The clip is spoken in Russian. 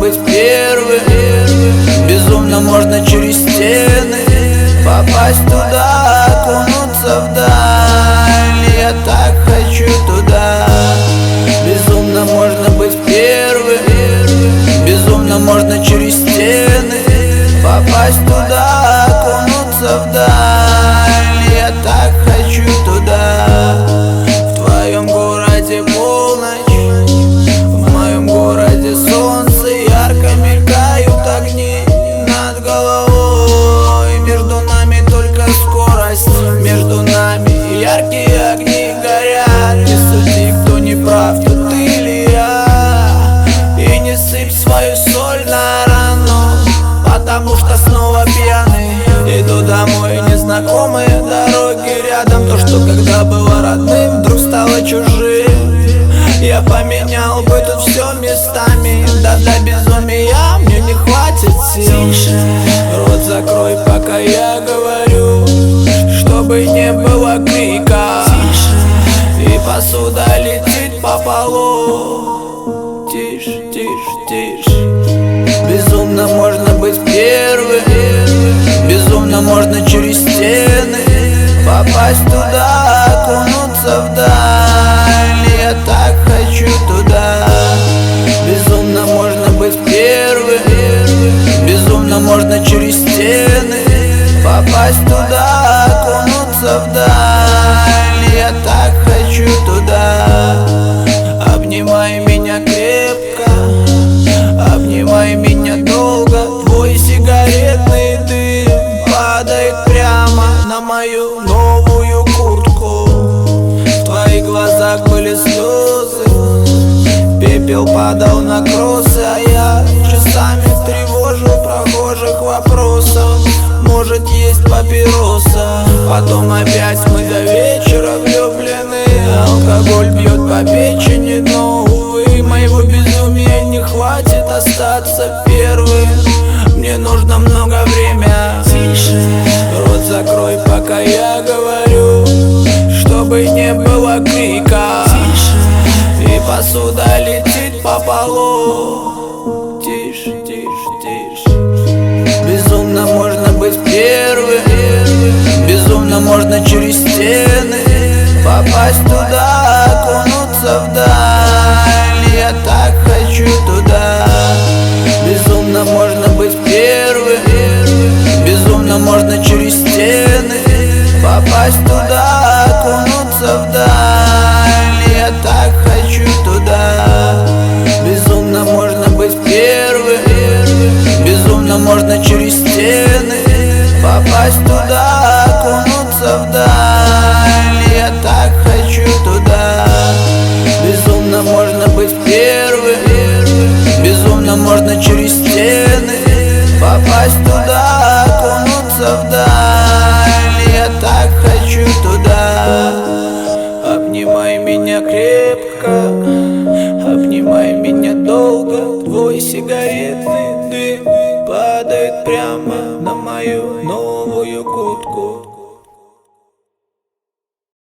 быть первым. Безумно можно через стены попасть туда, окунуться вдаль. Я так хочу туда. Безумно можно быть первым. Безумно можно через стены попасть туда, окунуться вдаль. Я так хочу туда. В твоем городе полночь, в моем городе солнце, ярко мелькают огни над головой. Между нами только скорость, между нами яркие огни горят. Не суди, кто не прав, тут ты или я. И не сыпь свою соль на рану, потому что снова пьяный. Иду домой, незнакомые дороги рядом. То, что когда было родным, вдруг стало чужим. Я поменял бы тут все местами. Да для безумия мне не хватит сил. Рот закрой, пока я говорю, чтобы не было крика. И посуда летит по полу. Тише, тише, тише. Безумно можно быть первым. Безумно можно через стены попасть туда, окунуться вдаль. Я так хочу туда. Безумно можно быть первым. Безумно можно через стены попасть туда, окунуться вдаль. Я так хочу туда. Обнимай меня крепко, обнимай меня долго. Твой сигаретный дым падает прямо на мою новую куртку. В твоих глазах были слезы, пепел падал на кроссы. А я часами тревожу прохожих вопросом: может, есть папироса? Потом опять мы до вечера влюблены. Алкоголь бьет по печени, но, увы, моего безумия не хватит остаться первым. Мне нужно много времени. Рот закрой, пока я говорю, чтобы не было крика. И посуда летит по полу. Тише, тише, тише. Безумно можно быть первым. Безумно можно через стены попасть туда, окунуться вдаль. Я так хочу туда. Безумно можно быть первым. Безумно можно через стены попасть туда, окунуться вдаль. Я так хочу туда. Безумно можно быть первым. Безумно можно через стены попасть туда, окунуться вдаль. Я так хочу туда. Безумно можно быть первым. Безумно можно через стены попасть туда, окунуться вдаль. Я так хочу туда. Обнимай меня крепко, обнимай меня долго. Твой сигаретный